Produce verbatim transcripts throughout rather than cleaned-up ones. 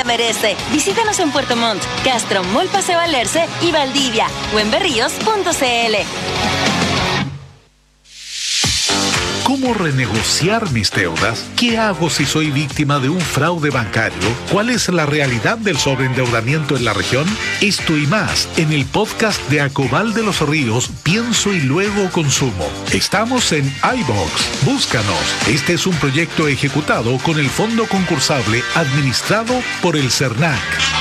te merece. Visítanos en Puerto Montt, Castro, Mall Paseo Alerce y Valdivia o en berríos punto c l. ¿Cómo renegociar mis deudas? ¿Qué hago si soy víctima de un fraude bancario? ¿Cuál es la realidad del sobreendeudamiento en la región? Esto y más en el podcast de Acobal de los Ríos, Pienso y Luego Consumo. Estamos en iVoox. Búscanos. Este es un proyecto ejecutado con el Fondo Concursable administrado por el CERNAC.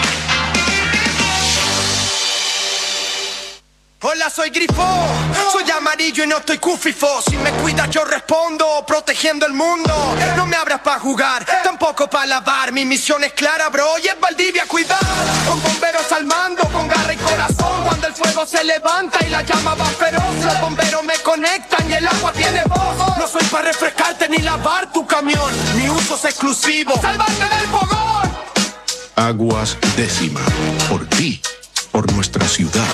Hola, soy Grifo, soy amarillo y no estoy cufifo. Si me cuidas yo respondo, protegiendo el mundo. No me abras pa' jugar, tampoco pa' lavar. Mi misión es clara, bro, y es Valdivia cuidar. Con bomberos al mando, con garra y corazón. Cuando el fuego se levanta y la llama va feroz, los bomberos me conectan y el agua tiene voz. No soy pa' refrescarte ni lavar tu camión, mi uso es exclusivo, ¡salvarte del fogón! Aguas Décima, por ti, por nuestra ciudad.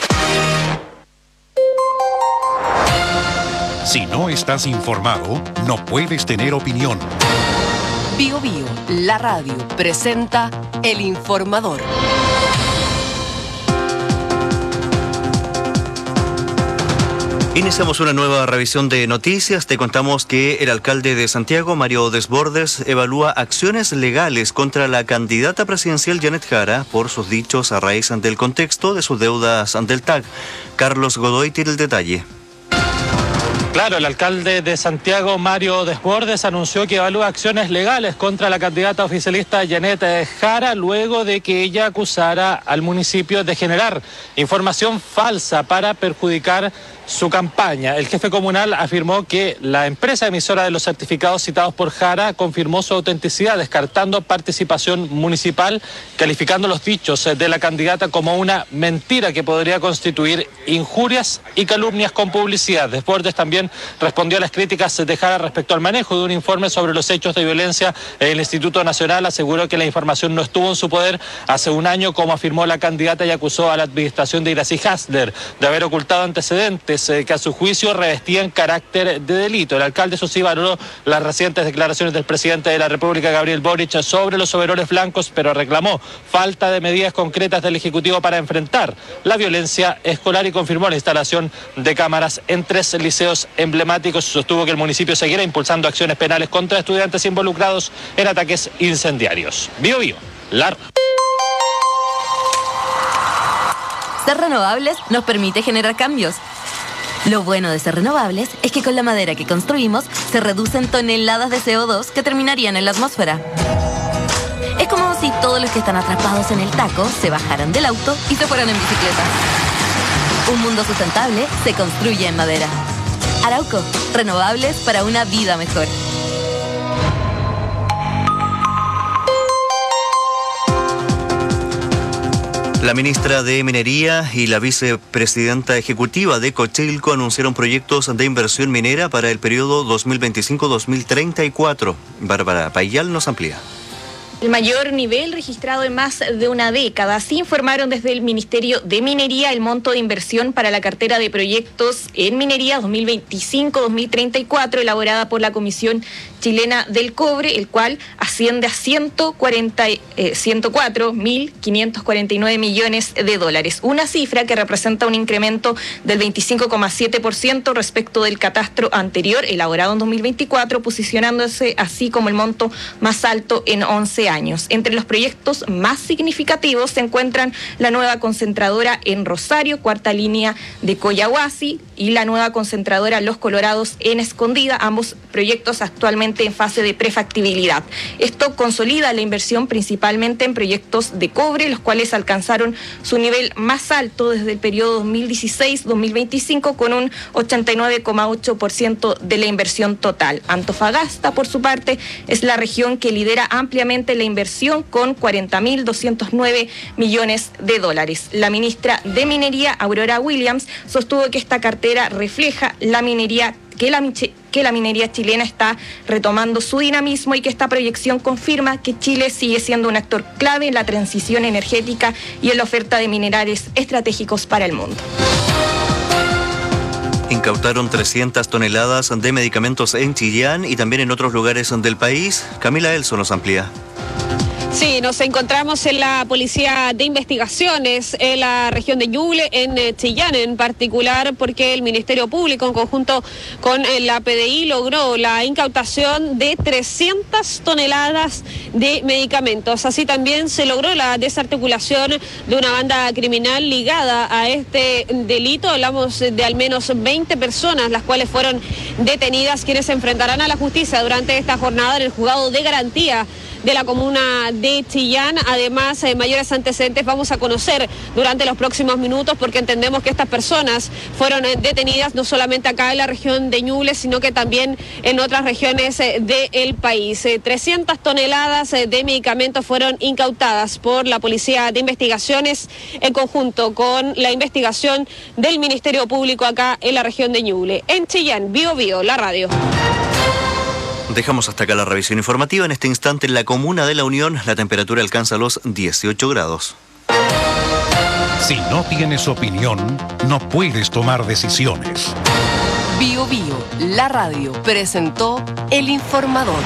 Si no estás informado, no puedes tener opinión. Bio Bio, la radio, presenta El Informador. Iniciamos una nueva revisión de noticias. Te contamos que el alcalde de Santiago, Mario Desbordes, evalúa acciones legales contra la candidata presidencial Janet Jara por sus dichos a raíz del contexto de sus deudas ante el T A C. Carlos Godoy tiene el detalle. Claro, el alcalde de Santiago, Mario Desbordes, anunció que evalúa acciones legales contra la candidata oficialista Janet Jara luego de que ella acusara al municipio de generar información falsa para perjudicar su campaña. El jefe comunal afirmó que la empresa emisora de los certificados citados por Jara confirmó su autenticidad, descartando participación municipal, calificando los dichos de la candidata como una mentira que podría constituir injurias y calumnias con publicidad. Desbordes también respondió a las críticas de Jara respecto al manejo de un informe sobre los hechos de violencia en el Instituto Nacional. Aseguró que la información no estuvo en su poder hace un año, como afirmó la candidata, y acusó a la administración de Iracy Hasler de haber ocultado antecedentes que a su juicio revestían carácter de delito. El alcalde, eso sí, valoró las recientes declaraciones del presidente de la República, Gabriel Boric, sobre los overoles blancos, pero reclamó falta de medidas concretas del Ejecutivo para enfrentar la violencia escolar y confirmó la instalación de cámaras en tres liceos emblemáticos. Sostuvo que el municipio seguirá impulsando acciones penales contra estudiantes involucrados en ataques incendiarios. Bio Bio, la... Ser renovables nos permite generar cambios. Lo bueno de ser renovables es que con la madera que construimos se reducen toneladas de C O dos que terminarían en la atmósfera. Es como si todos los que están atrapados en el taco se bajaran del auto y se fueran en bicicleta. Un mundo sustentable se construye en madera. Arauco, renovables para una vida mejor. La ministra de Minería y la vicepresidenta ejecutiva de Cochilco anunciaron proyectos de inversión minera para el periodo dos mil veinticinco a dos mil treinta y cuatro. Bárbara Payal nos amplía. El mayor nivel registrado en más de una década. Así informaron desde el Ministerio de Minería el monto de inversión para la cartera de proyectos en minería dos mil veinticinco a dos mil treinta y cuatro, elaborada por la Comisión Chilena del Cobre, el cual asciende a ciento cuatro mil quinientos cuarenta y nueve millones de dólares. Una cifra que representa un incremento del veinticinco coma siete por ciento respecto del catastro anterior, elaborado en dos mil veinticuatro, posicionándose así como el monto más alto en once años. Entre los proyectos más significativos se encuentran la nueva concentradora en Rosario, cuarta línea de Collahuasi, y la nueva concentradora Los Colorados en Escondida, ambos proyectos actualmente en fase de prefactibilidad. Esto consolida la inversión principalmente en proyectos de cobre, los cuales alcanzaron su nivel más alto desde el periodo dos mil dieciséis a dos mil veinticinco, con un ochenta y nueve coma ocho por ciento de la inversión total. Antofagasta, por su parte, es la región que lidera ampliamente la inversión con cuarenta mil doscientos nueve millones de dólares. La ministra de Minería, Aurora Williams, sostuvo que esta cartera refleja la minería que la, que la minería chilena está retomando su dinamismo y que esta proyección confirma que Chile sigue siendo un actor clave en la transición energética y en la oferta de minerales estratégicos para el mundo. Incautaron trescientas toneladas de medicamentos en Chillán y también en otros lugares del país. Camila Elso nos amplía. Sí, nos encontramos en la Policía de Investigaciones en la región de Ñuble, en eh, Chillán en particular, porque el Ministerio Público en conjunto con eh, la P D I logró la incautación de trescientas toneladas de medicamentos. Así también se logró la desarticulación de una banda criminal ligada a este delito. Hablamos de al menos veinte personas, las cuales fueron detenidas, quienes se enfrentarán a la justicia durante esta jornada en el juzgado de garantía de la comuna de Chillán. Además, eh, mayores antecedentes vamos a conocer durante los próximos minutos, porque entendemos que estas personas fueron eh, detenidas no solamente acá en la región de Ñuble, sino que también en otras regiones eh, del país. Eh, trescientas toneladas eh, de medicamentos fueron incautadas por la Policía de Investigaciones en conjunto con la investigación del Ministerio Público acá en la región de Ñuble. En Chillán, Bio Bio, la radio. Dejamos hasta acá la revisión informativa. En este instante, en la comuna de La Unión, la temperatura alcanza los dieciocho grados. Si no tienes opinión, no puedes tomar decisiones. Bio Bio, la radio, presentó El Informador.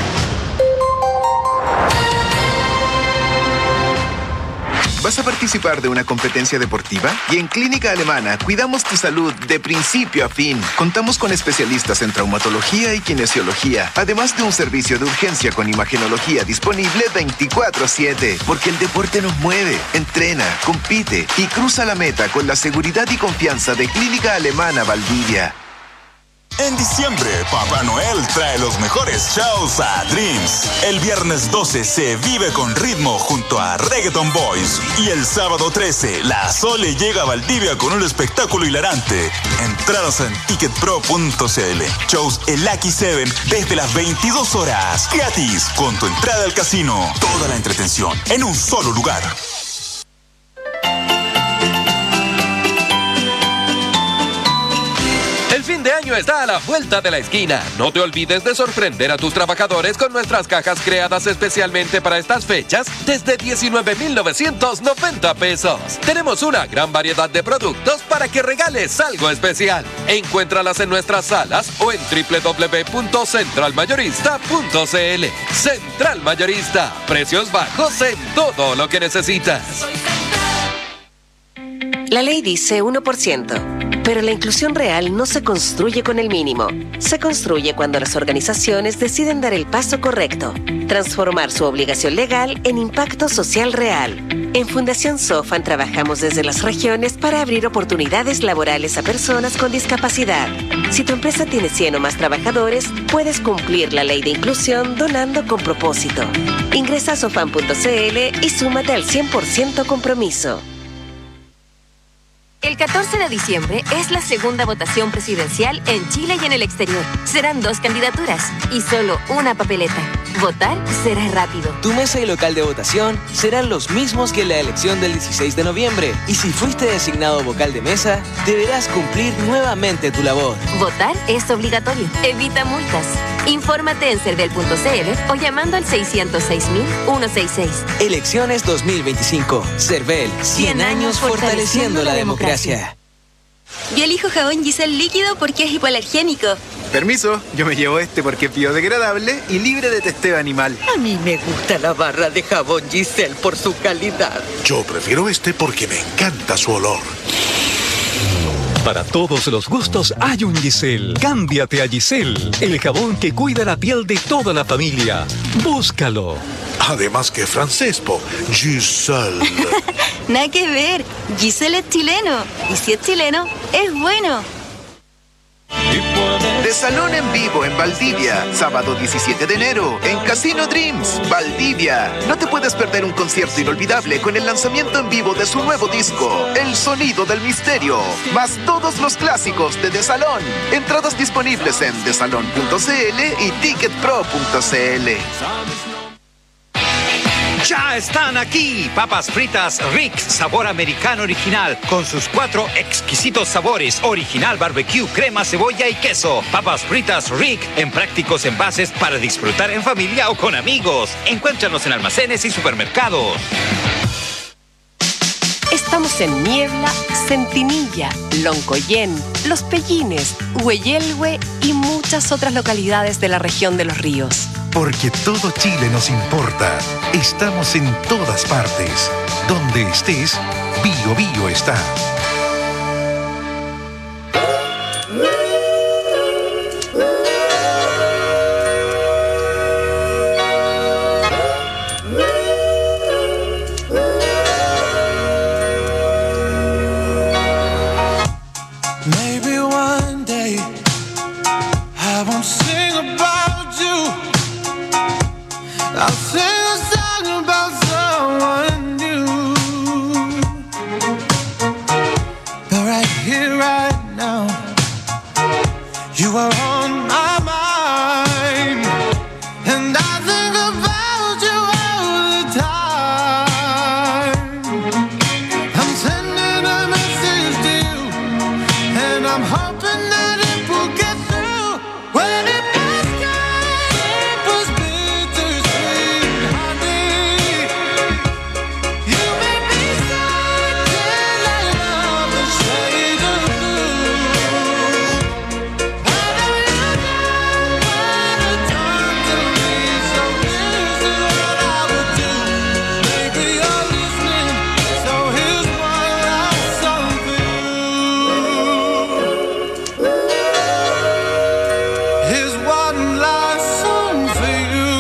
¿Vas a participar de una competencia deportiva? Y en Clínica Alemana cuidamos tu salud de principio a fin. Contamos con especialistas en traumatología y kinesiología, además de un servicio de urgencia con imagenología disponible veinticuatro siete. Porque el deporte nos mueve, entrena, compite y cruza la meta con la seguridad y confianza de Clínica Alemana Valdivia. En diciembre, Papá Noel trae los mejores shows a Dreams. El viernes doce se vive con ritmo junto a Reggaeton Boys. Y el sábado trece, la Sole llega a Valdivia con un espectáculo hilarante. Entradas en ticket pro punto c l. Shows El Lucky Seven desde las veintidós horas. Gratis, con tu entrada al casino. Toda la entretención en un solo lugar. El fin de año está a la vuelta de la esquina. No te olvides de sorprender a tus trabajadores con nuestras cajas creadas especialmente para estas fechas desde diecinueve mil novecientos noventa pesos. Tenemos una gran variedad de productos para que regales algo especial. Encuéntralas en nuestras salas o en doble u doble u doble u punto central mayorista punto c l. Central Mayorista. Precios bajos en todo lo que necesitas. La ley dice uno por ciento, pero la inclusión real no se construye con el mínimo. Se construye cuando las organizaciones deciden dar el paso correcto, transformar su obligación legal en impacto social real. En Fundación Sofan trabajamos desde las regiones para abrir oportunidades laborales a personas con discapacidad. Si tu empresa tiene cien o más trabajadores, puedes cumplir la ley de inclusión donando con propósito. Ingresa a sofan punto c l y súmate al cien por ciento compromiso. El catorce de diciembre es la segunda votación presidencial en Chile y en el exterior. Serán dos candidaturas y solo una papeleta. Votar será rápido. Tu mesa y local de votación serán los mismos que en la elección del dieciséis de noviembre. Y si fuiste designado vocal de mesa, deberás cumplir nuevamente tu labor. Votar es obligatorio. Evita multas. Infórmate en cervel punto c l o llamando al seiscientos seis mil ciento sesenta y seis. Elecciones dos mil veinticinco. Cervel, cien años fortaleciendo la democracia. Yo elijo jabón Giselle líquido porque es hipoalergénico. Permiso, yo me llevo este porque es biodegradable y libre de testeo animal. A mí me gusta la barra de jabón Giselle por su calidad. Yo prefiero este porque me encanta su olor. Para todos los gustos hay un Giselle. Cámbiate a Giselle, el jabón que cuida la piel de toda la familia. Búscalo. Además que francés, po. Giselle. Nada que ver. Giselle es chileno. Y si es chileno, es bueno. De Salón en Vivo en Valdivia, sábado diecisiete de enero, en Casino Dreams, Valdivia. No te puedes perder un concierto inolvidable con el lanzamiento en vivo de su nuevo disco, El Sonido del Misterio, más todos los clásicos de De Salón. Entradas disponibles en de salón punto c l y ticket pro punto c l. Ya están aquí, papas fritas Rick, sabor americano original, con sus cuatro exquisitos sabores, original barbecue, crema, cebolla y queso. Papas fritas Rick, en prácticos envases para disfrutar en familia o con amigos. Encuéntranos en almacenes y supermercados. Estamos en Niebla, Centinilla, Loncoyén, Los Pellines, Hueyelhue y muchas otras localidades de la región de Los Ríos. Porque todo Chile nos importa. Estamos en todas partes. Donde estés, Bio Bio está. Maybe one day I won't sing about you. I'll sing a song about someone new. But right here, right now, you are on my mind, and I think about you all the time. I'm sending a message to you, and I'm hoping that it will get through. When it was good, it was bittersweet, honey. You made me sad till I love the shade of blue. I know you don't wanna talk to me, so this is what I would do. Maybe you're listening, so here's one last song for you. Here's one last song for you.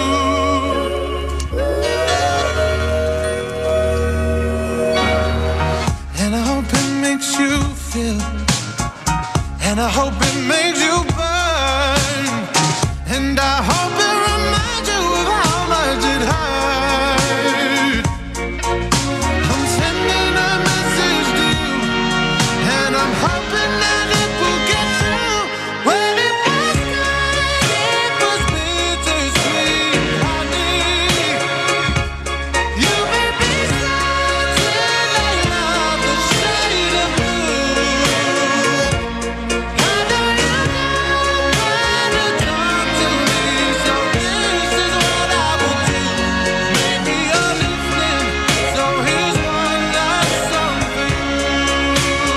And I hope it makes you feel, and I hope it makes you burn, and I hope it reminds you of how much it hurt. I'm sending a message to you, and I'm hoping that it will get through. When it was good, it was bittersweet, honey. You made me sad till I love the shade of blue. I know you don't wanna talk to me, so this is what I would do. Maybe you're listening, so here's one last song for you.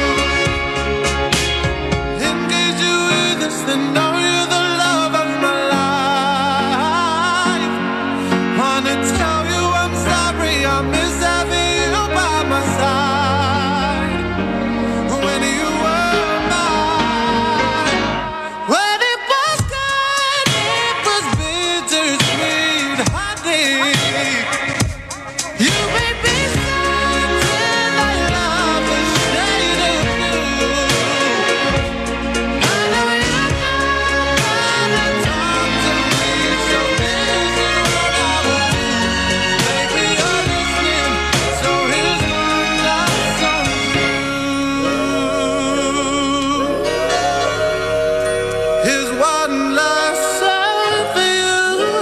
In case you hear this, then know you're the love of my life. Wanna tell you I'm sorry, I miss having you by my side. When you were mine, when it was good, it was bittersweet, honey. You made me sad till I love the shade of blue. I know you don't wanna talk to me, so this is what I would do. Maybe you're listening, so here's one last song for you. Here's one last song for you.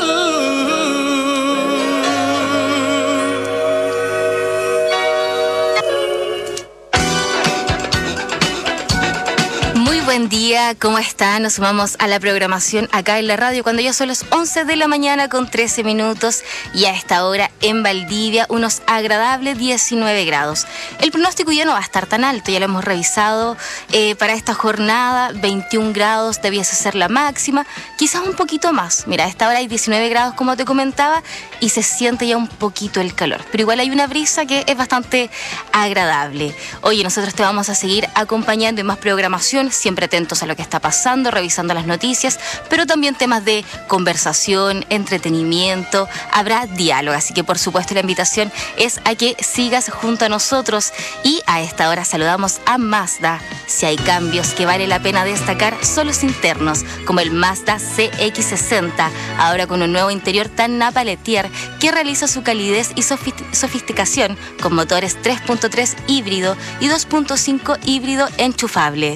Muy buen día, ¿cómo están? Nos sumamos a la programación acá en la radio cuando ya son las once de la mañana con trece minutos y a esta hora en Valdivia unos agradables diecinueve grados. El pronóstico ya no va a estar tan alto, ya lo hemos revisado eh, para esta jornada, veintiún grados debiese ser la máxima, quizás un poquito más. Mira, a esta hora hay diecinueve grados como te comentaba y se siente ya un poquito el calor, pero igual hay una brisa que es bastante agradable. Oye, nosotros te vamos a seguir acompañando en más programación, siempre atentos a lo que está pasando, revisando las noticias, pero también temas de conversación, entretenimiento, habrá diálogo, así que por supuesto la invitación es a que sigas junto a nosotros y a esta hora saludamos a Mazda. Si hay cambios que vale la pena destacar son los internos, como el Mazda C X sesenta, ahora con un nuevo interior tan Napaletier que realiza su calidez y sofisticación con motores tres punto tres híbrido y dos punto cinco híbrido enchufable.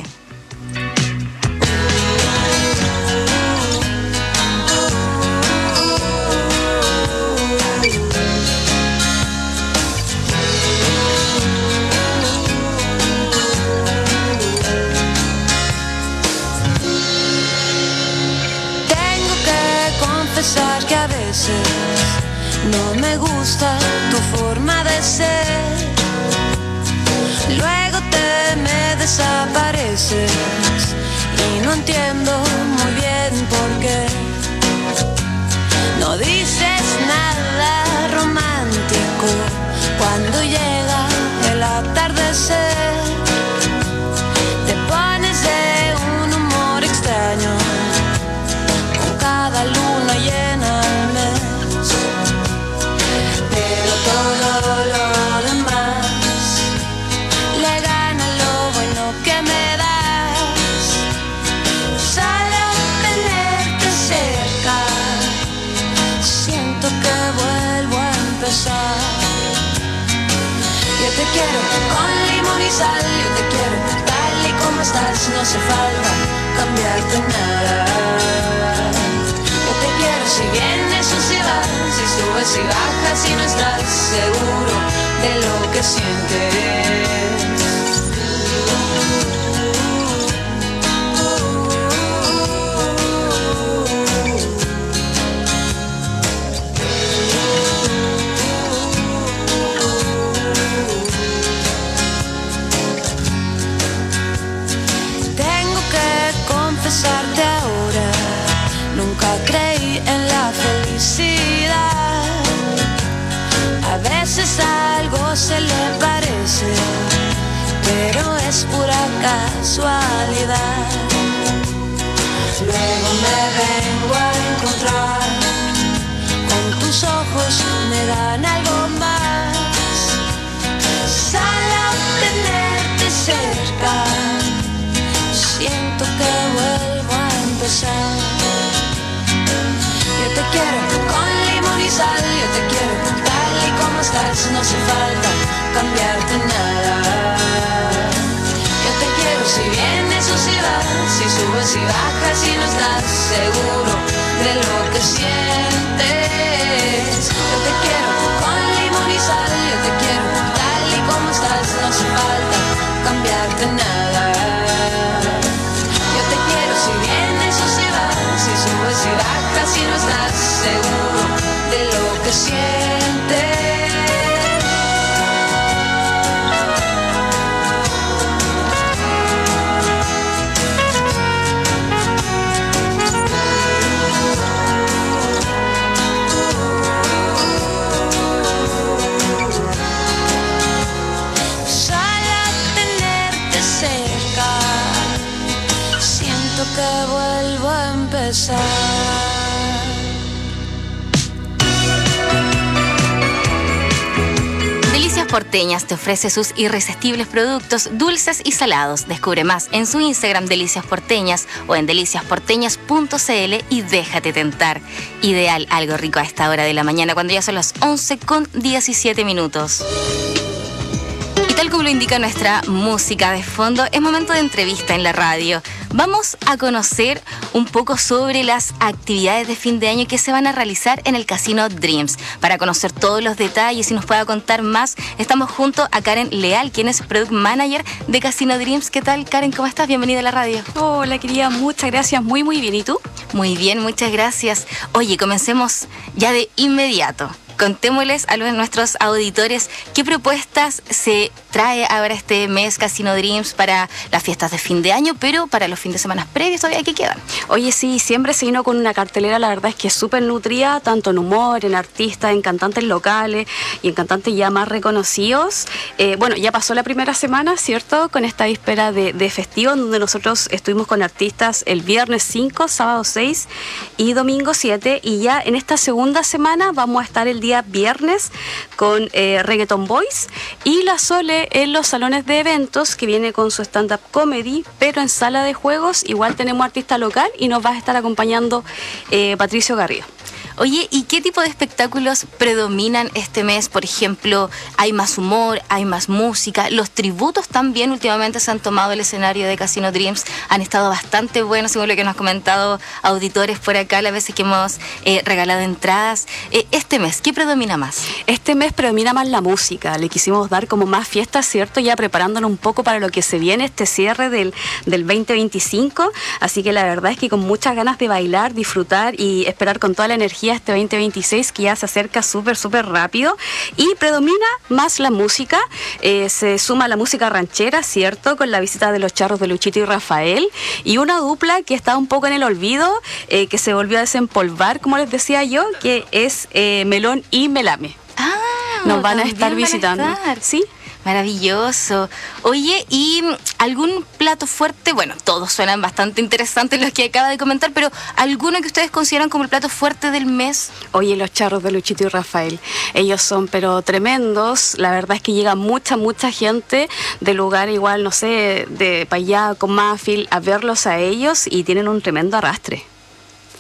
Que a veces no me gusta tu forma de ser, luego te me desapareces y no entiendo muy bien por qué. te quiero con limón y sal, yo te quiero tal y como estás, no hace falta cambiarte nada. Yo te quiero si vienes o si vas, si subes y bajas y no estás seguro de lo que sientes. Confesarte ahora, nunca creí en la felicidad. A veces algo se le parece, pero es pura casualidad. Luego me vengo a encontrar, con tus ojos me dan algo más. Sal a tenerte cerca, siento que vuelvo a empezar. Yo te quiero con limón y sal, yo te quiero tal y como estás, no hace falta cambiarte nada. Yo te quiero si vienes o si vas, si subes y bajas y no estás seguro de lo que sientes. Yo te quiero con limón y sal, yo te quiero tal y como estás, no hace falta cambiarte nada. Si vienes o si vas, si subes y bajas y no estás seguro de lo que sientes. Sal a tenerte cerca, que vuelvo a empezar. Delicias Porteñas te ofrece sus irresistibles productos dulces y salados. Descubre más en su Instagram Delicias Porteñas o en delicias porteñas punto c l y déjate tentar. Ideal algo rico a esta hora de la mañana cuando ya son las once con diecisiete minutos. Tal como lo indica nuestra música de fondo, es momento de entrevista en la radio. Vamos a conocer un poco sobre las actividades de fin de año que se van a realizar en el Casino Dreams. Para conocer todos los detalles y nos pueda contar más, estamos junto a Karen Leal, quien es Product Manager de Casino Dreams. ¿Qué tal, Karen? ¿Cómo estás? Bienvenida a la radio. Hola, querida. Muchas gracias. Muy, muy bien. ¿Y tú? Muy bien, muchas gracias. Oye, comencemos ya de inmediato. Contémosles a los, nuestros auditores qué propuestas se trae ahora este mes Casino Dreams para las fiestas de fin de año, pero para los fines de semana previos todavía que quedan. Oye, sí, siempre se vino con una cartelera, la verdad es que es súper nutrida, tanto en humor, en artistas, en cantantes locales y en cantantes ya más reconocidos. Eh, bueno, ya pasó la primera semana, ¿cierto? Con esta víspera de, de festivo, donde nosotros estuvimos con artistas el viernes cinco, sábado seis y domingo siete, y ya en esta segunda semana vamos a estar el día viernes con eh, Reggaeton Boys y la Sole en los salones de eventos, que viene con su stand-up comedy, pero en sala de juegos igual tenemos artista local y nos va a estar acompañando eh, Patricio Garrido. Oye, ¿y qué tipo de espectáculos predominan este mes? Por ejemplo, ¿hay más humor, hay más música? Los tributos también últimamente se han tomado el escenario de Casino Dreams, han estado bastante buenos, según lo que nos han comentado auditores por acá, las veces que hemos eh, regalado entradas. Eh, este mes, ¿qué predomina más? Este mes predomina más la música, le quisimos dar como más fiestas, ¿cierto? Ya preparándonos un poco para lo que se viene, este cierre del, del veinte veinticinco, así que la verdad es que con muchas ganas de bailar, disfrutar y esperar con toda la energía este veinte veintiséis, que ya se acerca súper, súper rápido, y predomina más la música. Eh, se suma la música ranchera, ¿cierto? Con la visita de los charros de Luchito y Rafael, y una dupla que está un poco en el olvido, eh, que se volvió a desempolvar, como les decía yo, que es eh, Melón y Melame. Ah, nos van a estar visitando. Van a estar. Sí. Maravilloso. Oye, ¿y algún plato fuerte? Bueno, todos suenan bastante interesantes los que acaba de comentar, pero ¿alguno que ustedes consideran como el plato fuerte del mes? Oye, los charros de Luchito y Rafael, ellos son pero tremendos. La verdad es que llega mucha, mucha gente de lugar igual, no sé, de para allá con Mafil a verlos a ellos, y tienen un tremendo arrastre.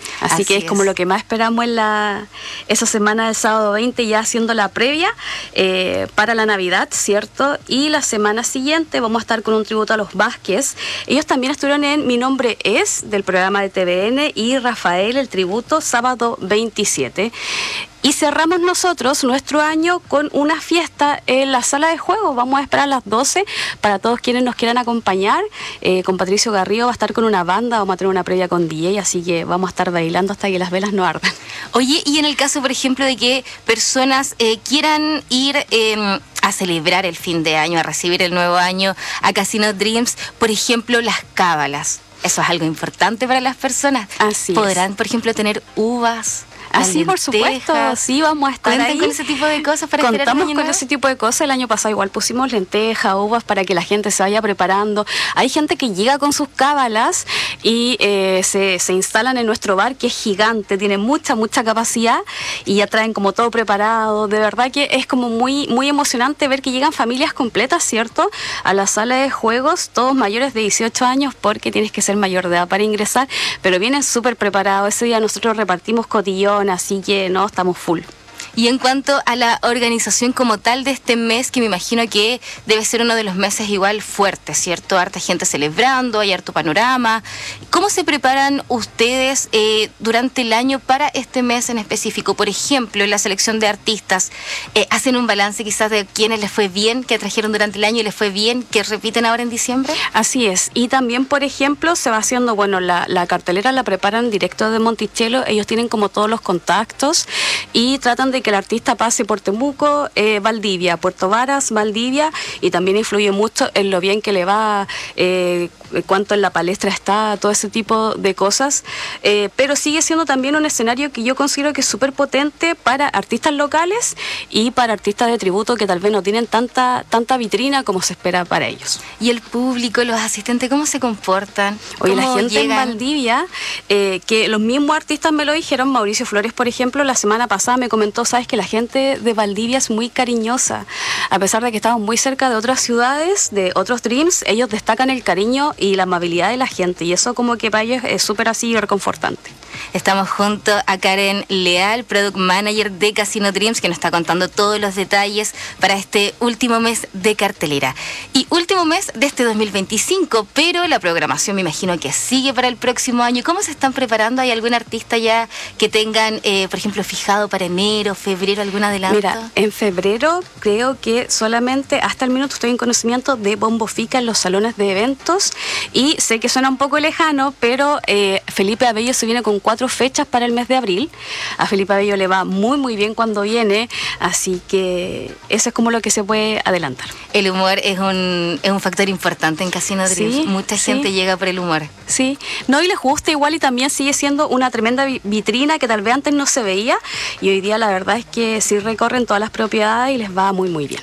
Así, Así que es, es como lo que más esperamos en la esa semana del sábado veinte, ya haciendo la previa eh, para la Navidad, ¿cierto? Y la semana siguiente vamos a estar con un tributo a los Vázquez. Ellos también estuvieron en Mi Nombre Es, del programa de T V N, y Rafael, el tributo, sábado veintisiete. Y cerramos nosotros nuestro año con una fiesta en la sala de juegos. Vamos a esperar a las doce para todos quienes nos quieran acompañar. Eh, con Patricio Garrido va a estar con una banda, vamos a tener una previa con D J, así que vamos a estar bailando hasta que las velas no ardan. Oye, y en el caso, por ejemplo, de que personas eh, quieran ir eh, a celebrar el fin de año, a recibir el nuevo año a Casino Dreams, por ejemplo, las cábalas. Eso es algo importante para las personas. Así ¿Podrán, es. por ejemplo, tener uvas? Así, por supuesto, sí, vamos a estar Cuenten ahí. con ese tipo de cosas para esperar el Contamos año con nuevo. ese tipo de cosas. El año pasado igual pusimos lentejas, uvas para que la gente se vaya preparando. Hay gente que llega con sus cábalas y eh, se, se instalan en nuestro bar, que es gigante, tiene mucha, mucha capacidad, y ya traen como todo preparado. De verdad que es como muy, muy emocionante ver que llegan familias completas, ¿cierto?, a la sala de juegos, todos mayores de dieciocho años, porque tienes que ser mayor de edad para ingresar, pero vienen súper preparados. Ese día nosotros repartimos cotillón, así que no, estamos full. Y en cuanto a la organización como tal de este mes, que me imagino que debe ser uno de los meses igual fuertes, ¿cierto? Harta gente celebrando, hay harto panorama. ¿Cómo se preparan ustedes eh, durante el año para este mes en específico? Por ejemplo, en la selección de artistas, eh, ¿hacen un balance quizás de quienes les fue bien, que trajeron durante el año y les fue bien, que repiten ahora en diciembre? Así es. Y también, por ejemplo, se va haciendo, bueno, la, la cartelera la preparan directo de Monticello. Ellos tienen como todos los contactos y tratan de que el artista pase por Temuco, eh, Valdivia, Puerto Varas, Valdivia, y también influye mucho en lo bien que le va, eh, cuánto en la palestra está, todo ese tipo de cosas, eh, pero sigue siendo también un escenario que yo considero que es súper potente para artistas locales y para artistas de tributo que tal vez no tienen tanta, tanta vitrina como se espera para ellos. ¿Y el público, los asistentes, cómo se comportan? Oye, la gente llegan? en Valdivia, eh, que los mismos artistas me lo dijeron. Mauricio Flores, por ejemplo, la semana pasada me comentó, sabes que la gente de Valdivia es muy cariñosa, a pesar de que estamos muy cerca de otras ciudades, de otros Dreams, ellos destacan el cariño y la amabilidad de la gente, y eso como que para ellos es súper así reconfortante. Estamos junto a Karen Leal, Product Manager de Casino Dreams, que nos está contando todos los detalles para este último mes de cartelera. Y último mes de este dos mil veinticinco, pero la programación me imagino que sigue para el próximo año. ¿Cómo se están preparando? ¿Hay algún artista ya que tengan, eh, por ejemplo, fijado para enero, febrero, algún adelanto? Mira, en febrero creo que solamente hasta el minuto estoy en conocimiento de Bombo Fica en los salones de eventos, y sé que suena un poco lejano, pero eh, Felipe Abello se viene con cuatro fechas para el mes de abril. A Felipe Abello le va muy muy bien cuando viene, así que eso es como lo que se puede adelantar. El humor es un, es un factor importante en Casino Dreams. Sí, Mucha sí. gente llega por el humor. Sí, no, y les gusta igual, y también sigue siendo una tremenda vi- vitrina que tal vez antes no se veía, y hoy día la verdad es que sí recorren todas las propiedades y les va muy muy bien.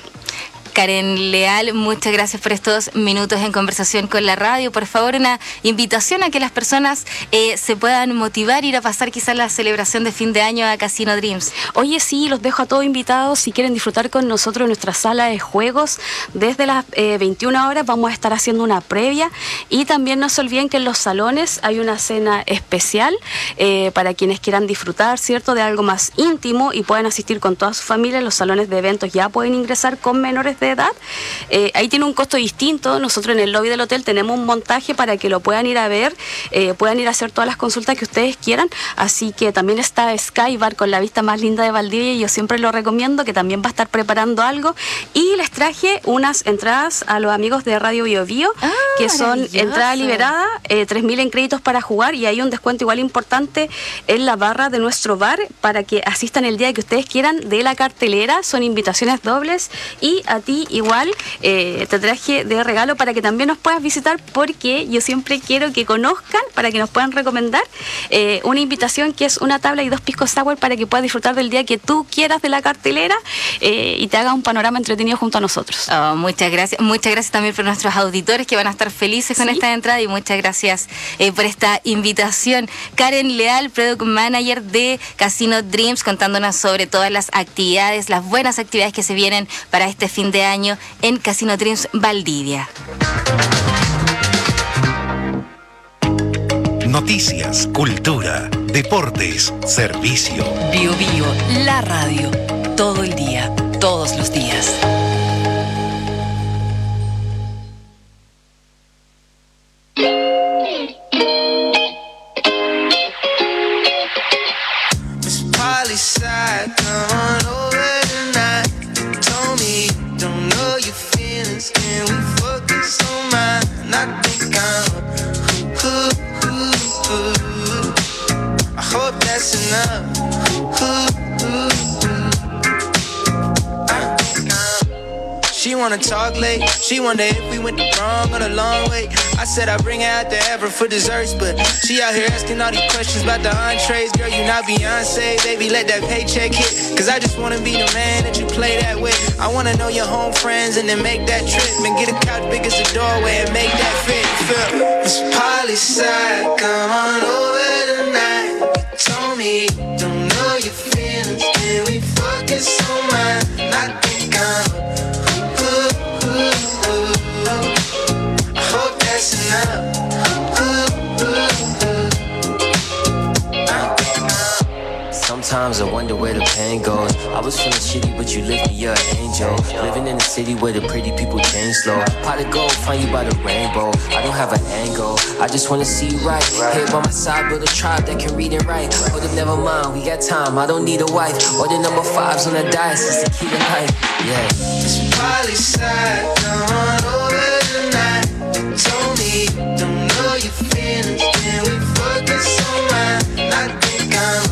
Karen Leal, muchas gracias por estos minutos en conversación con la radio. Por favor, una invitación a que las personas eh, se puedan motivar, ir a pasar quizás la celebración de fin de año a Casino Dreams. Oye, sí, los dejo a todos invitados. Si quieren disfrutar con nosotros en nuestra sala de juegos, desde las eh, veintiuna horas vamos a estar haciendo una previa, y también no se olviden que en los salones hay una cena especial eh, para quienes quieran disfrutar, ¿cierto?, de algo más íntimo y pueden asistir con toda su familia. Los salones de eventos ya pueden ingresar con menores de edad. Eh, ahí tiene un costo distinto. Nosotros en el lobby del hotel tenemos un montaje para que lo puedan ir a ver, eh, puedan ir a hacer todas las consultas que ustedes quieran. Así que también está Sky Bar con la vista más linda de Valdivia, y yo siempre lo recomiendo, que también va a estar preparando algo. Y les traje unas entradas a los amigos de Radio Bio Bio, ah, que son entrada liberada, eh, tres mil en créditos para jugar, y hay un descuento igual importante en la barra de nuestro bar para que asistan el día que ustedes quieran de la cartelera. Son invitaciones dobles, y a ti igual eh, te traje de regalo para que también nos puedas visitar, porque yo siempre quiero que conozcan, para que nos puedan recomendar eh, una invitación que es una tabla y dos pisco sour para que puedas disfrutar del día que tú quieras de la cartelera eh, y te haga un panorama entretenido junto a nosotros. Oh, muchas gracias. Muchas gracias también por nuestros auditores que van a estar felices con ¿Sí? esta entrada, y muchas gracias eh, por esta invitación. Karen Leal, Product Manager de Casino Dreams, contándonos sobre todas las actividades, las buenas actividades que se vienen para este fin de año en Casino Dreams Valdivia. Noticias, cultura, deportes, servicio. Bio Bio, la radio. Todo el día, todos los días. She wanna talk late, she wonder if we went the wrong or the long way. I said I'd bring her out to Everett for desserts, but she out here asking all these questions about the entrees. Girl, you not Beyonce, baby, let that paycheck hit. Cause I just wanna be the man that you play that with. I wanna know your home friends and then make that trip. And get a couch big as a doorway and make that fit. Feel Miss Polly side, come on over tonight. You told me, don't know your feelings, can we focus on mine? I think I'm I hope that's enough. Sometimes I wonder where the pain goes. I was feeling shitty, but you lift me, you're an angel. Living in a city where the pretty people change slow. Pot of gold, find you by the rainbow. I don't have an angle, I just wanna see you right. Here by my side, build a tribe that can read and write. Hold up, never mind, we got time, I don't need a wife. Or the number fives on the dice, it's the key to life. Yeah. It's Polly side, come on over tonight. Told me, don't know your feelings, can we focus on mine? I think I'm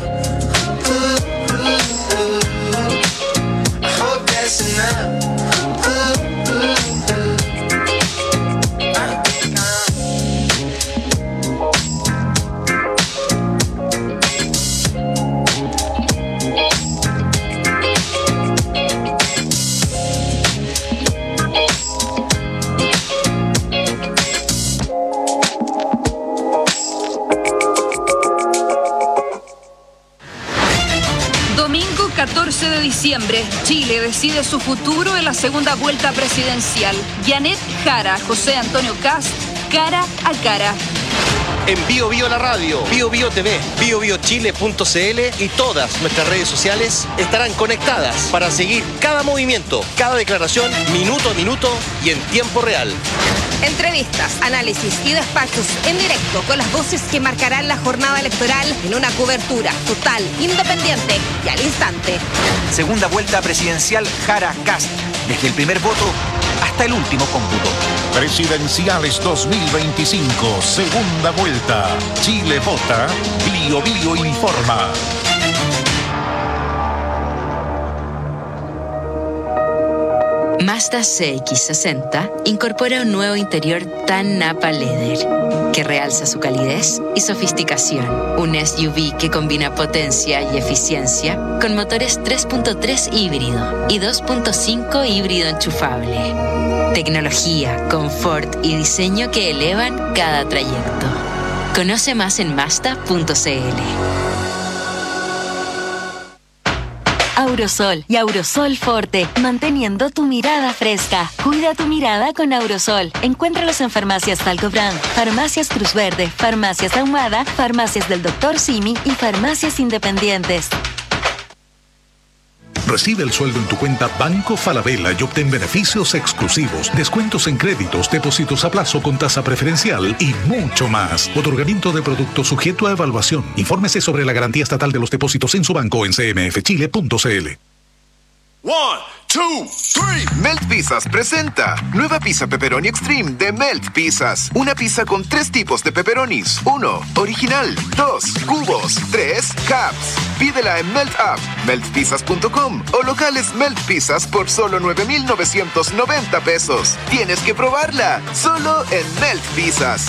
I hope that's enough. catorce de diciembre, Chile decide su futuro en la segunda vuelta presidencial. Janet Jara, José Antonio Kast, cara a cara. En Bio Bio la radio, Bio Bio T V, bio bio chile punto c l y todas nuestras redes sociales estarán conectadas para seguir cada movimiento, cada declaración, minuto a minuto y en tiempo real. Entrevistas, análisis y despachos en directo con las voces que marcarán la jornada electoral en una cobertura total, independiente y al instante. Segunda vuelta presidencial Jara Kast, desde el primer voto hasta el último cómputo. Presidenciales dos mil veinticinco, segunda vuelta. Chile vota, Bio Bio informa. Mazda C X sesenta incorpora un nuevo interior tan Napa Leather que realza su calidez y sofisticación. Un S U V que combina potencia y eficiencia con motores tres punto tres híbrido y dos punto cinco híbrido enchufable. Tecnología, confort y diseño que elevan cada trayecto. Conoce más en mazda punto c l. Aurosol y Aurosol Forte, manteniendo tu mirada fresca. Cuida tu mirada con Aurosol. Encuéntralos en Farmacias Falco Brand, Farmacias Cruz Verde, Farmacias Ahumada, Farmacias del doctor Simi y Farmacias Independientes. Recibe el sueldo en tu cuenta Banco Falabella y obtén beneficios exclusivos, descuentos en créditos, depósitos a plazo con tasa preferencial y mucho más. Otorgamiento de productos sujeto a evaluación. Infórmese sobre la garantía estatal de los depósitos en su banco en c m f chile punto c l. One, two, three. Melt Pizzas presenta nueva pizza pepperoni extreme de Melt Pizzas. Una pizza con tres tipos de pepperonis. Uno, original. Dos, cubos. Tres, caps. Pídela en Melt App, melt pizzas punto com o locales Melt Pizzas por solo nueve mil novecientos noventa pesos. Tienes que probarla, solo en Melt Pizzas.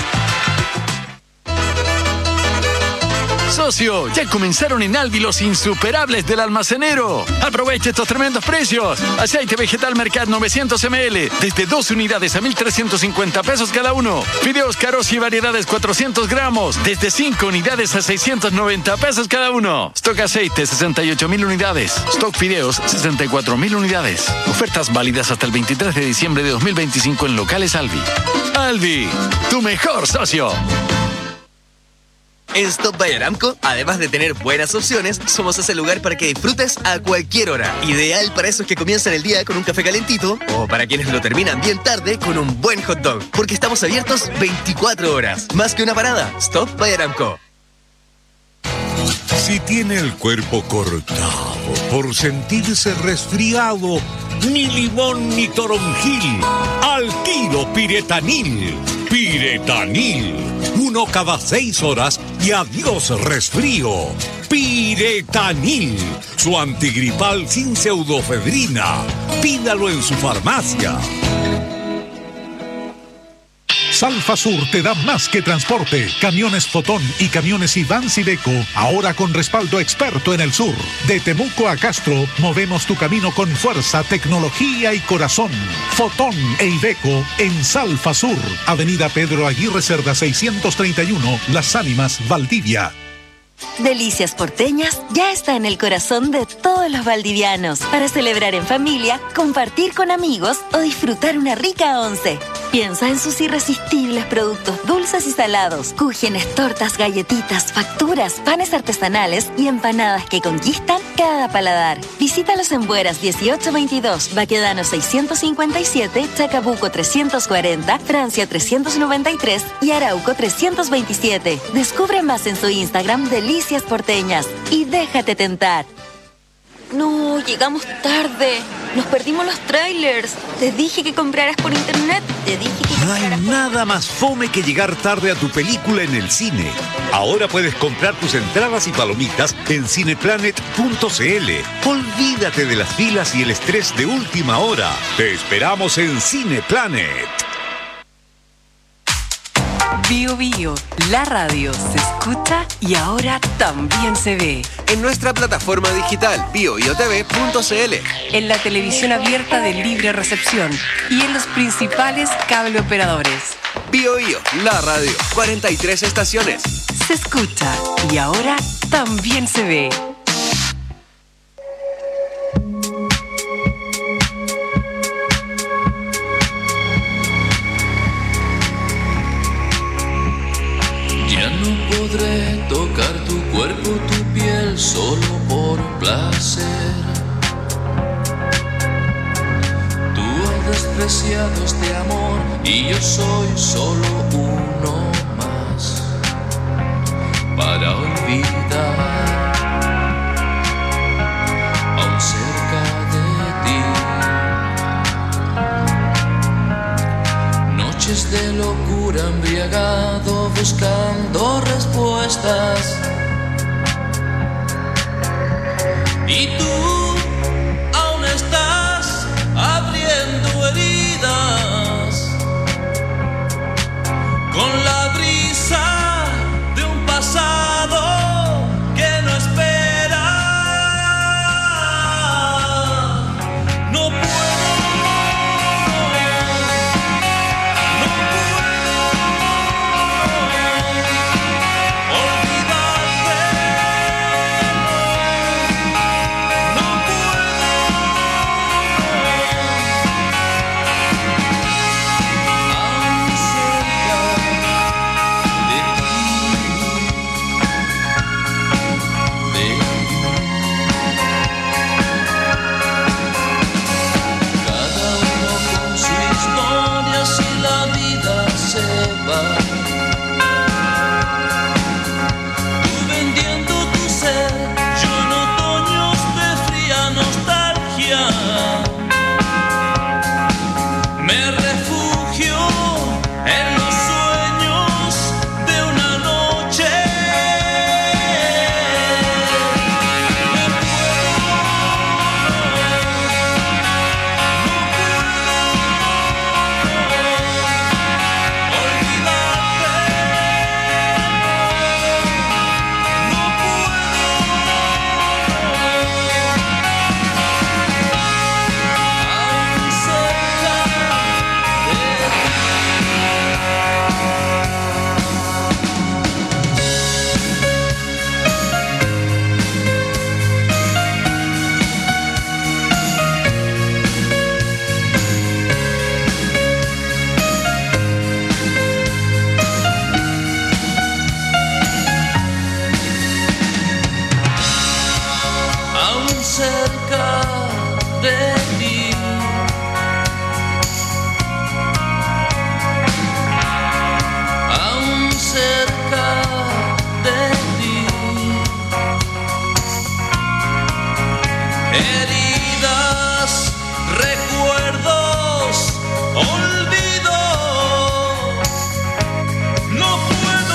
Socio, ya comenzaron en Albi los insuperables del almacenero. Aprovecha estos tremendos precios. Aceite vegetal Mercat novecientos mililitros desde dos unidades a mil trescientos cincuenta pesos cada uno. Fideos Caros y variedades cuatrocientos gramos desde cinco unidades a seiscientos noventa pesos cada uno. Stock aceite sesenta y ocho mil unidades. Stock fideos sesenta y cuatro mil unidades. Ofertas válidas hasta el veintitrés de diciembre de dos mil veinticinco en locales Albi. Albi, tu mejor socio. En Stop by Aramco, además de tener buenas opciones, somos ese lugar para que disfrutes a cualquier hora. Ideal para esos que comienzan el día con un café calentito o para quienes lo terminan bien tarde con un buen hot dog. Porque estamos abiertos veinticuatro horas. Más que una parada, Stop by Aramco. Si tiene el cuerpo cortado por sentirse resfriado, ni limón ni toronjil, al tiro Piretanil. Piretanil, uno cada seis horas y adiós resfrío. Piretanil, su antigripal sin pseudofedrina. Pídalo en su farmacia. Salfasur te da más que transporte. Camiones Fotón y camiones Iván Iveco, ahora con respaldo experto en el sur. De Temuco a Castro, movemos tu camino con fuerza, tecnología y corazón. Fotón e Iveco en Salfasur, Avenida Pedro Aguirre Cerda seiscientos treinta y uno, Las Ánimas, Valdivia. Delicias Porteñas ya está en el corazón de todos los valdivianos para celebrar en familia, compartir con amigos o disfrutar una rica once. Piensa en sus irresistibles productos dulces y salados, cúgenes, tortas, galletitas, facturas, panes artesanales y empanadas que conquistan cada paladar. Visítalos en Bueras dieciocho veintidós, Baquedano seiscientos cincuenta y siete, Chacabuco trescientos cuarenta, Francia trescientos noventa y tres y Arauco trescientos veintisiete. Descubre más en su Instagram Delicias Porteñas y déjate tentar. No, llegamos tarde. Nos perdimos los trailers. Te dije que compraras por internet. Te dije que No hay nada más fome que llegar tarde a tu película en el cine. Ahora puedes comprar tus entradas y palomitas en cineplanet punto c l. Olvídate de las filas y el estrés de última hora. Te esperamos en Cineplanet. Bio Bio, la radio se escucha y ahora también se ve. En nuestra plataforma digital bio bio t v punto c l. En la televisión abierta de libre recepción y en los principales cable operadores. Bio Bio, la radio, cuarenta y tres estaciones. Se escucha y ahora también se ve. Ya no podré tocar tu cuerpo, tu piel, solo por placer. Tú has despreciado este amor y yo soy solo uno más para olvidar. Aún cerca de ti, noches de locura embriagado buscando respuestas. Y tú aún estás abriendo heridas con la brisa de un pasado que no espera. No puedo. olvido, no puedo